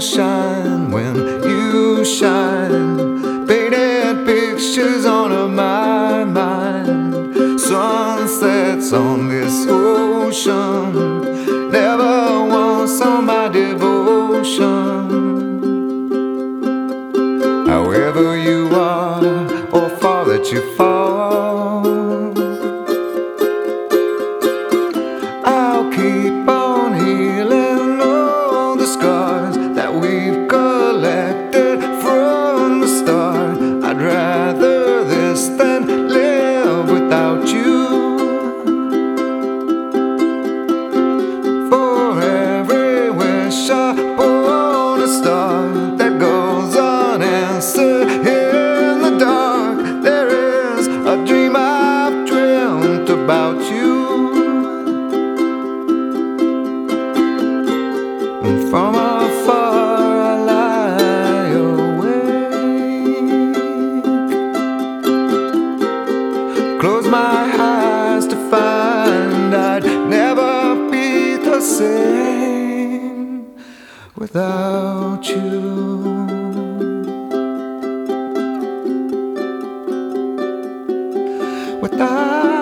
shine when you shine. Painted pictures on my mind. Sunsets on this ocean. Never once on my devotion. However you are, or far that you fall, I'll keep on healing all the scars that we've collected from the start. I'd rather this than live without you. For every wish upon a star that goes unanswered in the dark, there is a dream I've dreamt about you. And from afar I lie awake, close my eyes to find I'd never be the same without you. Without